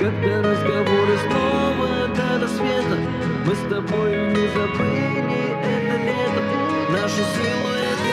Когда разговоры снова до рассвета, мы с тобою не забыли это лето, наши силуэты.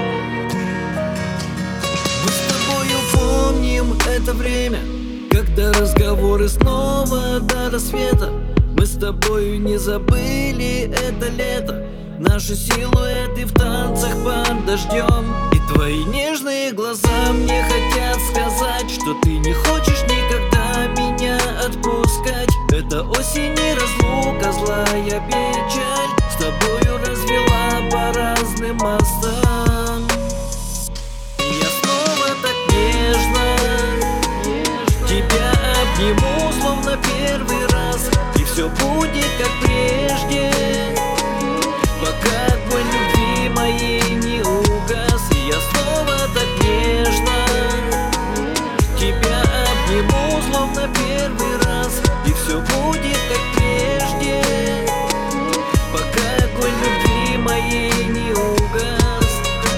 Мы с тобою помним это время, когда разговоры снова до рассвета, мы с тобою не забыли это лето, наши силуэты в танцах под дождем. И твои нежные глаза мне хотят сказать, что ты не хочешь никогда меня отпускать. Это осень и разлука, злая печаль с тобою развела по разным мостам. И я снова так нежно тебя обниму, словно первый раз, и все будет как прежде, пока огонь любви моей не угас. И я снова так нежно тебя обниму, словно первый раз, и все будет как прежде, пока огонь любви моей не угас.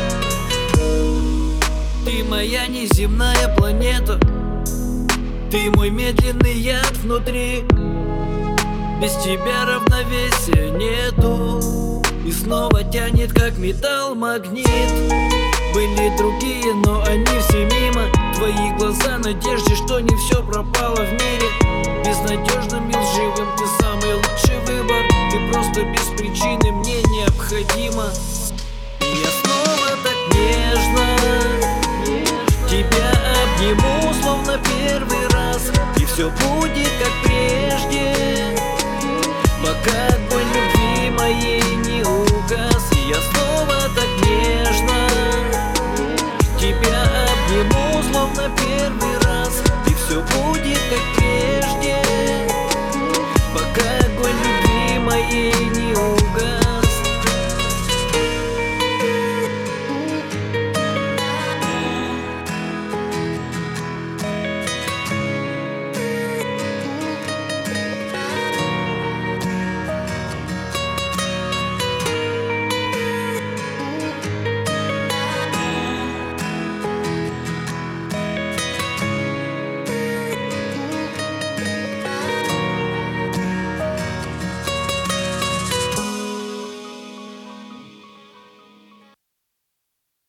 Ты моя неземная планета, ты мой медленный яд внутри. Без тебя равновесия нету, и снова тянет как металл магнит. Были другие, но они все мимо. Твои глаза надежде, что не все пропало в мире. Безнадежным и лживым ты самый лучший выбор. Ты просто без причины мне необходима. И я снова так нежно тебя обниму, словно первый раз, и все будет как прежде, пока огонь любви моей не угас. И я снова так нежно тебя обниму, словно первый